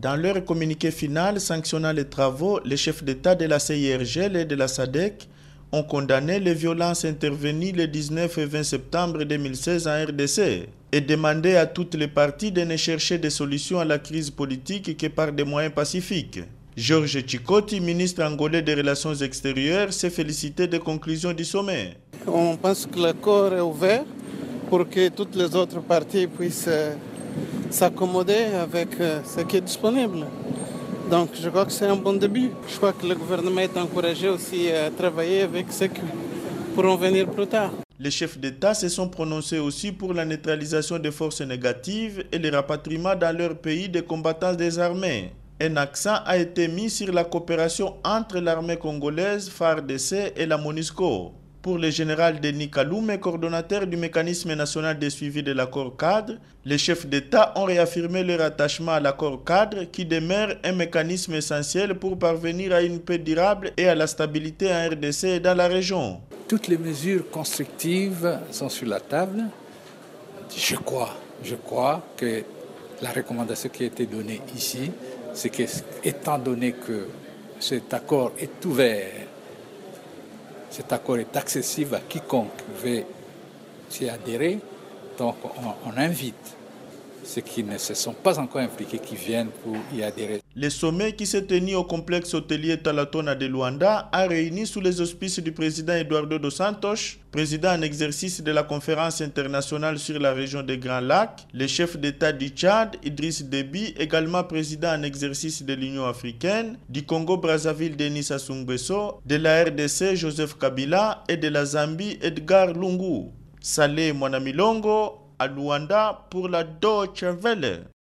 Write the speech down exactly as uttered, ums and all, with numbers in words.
Dans leur communiqué final sanctionnant les travaux, les chefs d'État de la C I R G L et de la S A D C ont condamné les violences intervenues le dix-neuf et vingt septembre deux mille seize en R D C et demandé à toutes les parties de ne chercher des solutions à la crise politique que par des moyens pacifiques. Georges Chikoti, ministre angolais des Relations extérieures, s'est félicité des conclusions du sommet. On pense que l'accord est ouvert pour que toutes les autres parties puissent s'accommoder avec ce qui est disponible. Donc je crois que c'est un bon début. Je crois que le gouvernement est encouragé aussi à travailler avec ceux qui pourront venir plus tard. Les chefs d'État se sont prononcés aussi pour la neutralisation des forces négatives et le rapatriement dans leur pays des combattants désarmés. Un accent a été mis sur la coopération entre l'armée congolaise, F A R D C et la MONUSCO. Pour le général Denis Kalume, coordonnateur du mécanisme national de suivi de l'accord cadre, les chefs d'État ont réaffirmé leur attachement à l'accord cadre qui demeure un mécanisme essentiel pour parvenir à une paix durable et à la stabilité en R D C et dans la région. Toutes les mesures constructives sont sur la table. Je crois, je crois que la recommandation qui a été donnée ici, c'est qu'étant donné que cet accord est ouvert, cet accord est accessible à quiconque veut s'y adhérer, donc on, on invite ceux qui ne se sont pas encore impliqués qui viennent pour y adhérer. Le sommet qui s'est tenu au complexe hôtelier Talatona de Luanda a réuni sous les auspices du président Eduardo dos Santos, président en exercice de la conférence internationale sur la région des Grands Lacs, le chef d'État du Tchad, Idriss Déby, également président en exercice de l'Union africaine, du Congo-Brazzaville, Denis Sassou Nguesso, de la R D C, Joseph Kabila et de la Zambie, Edgar Lungu. Saleh Mwanamilongo, à Luanda pour la Deutsche Welle.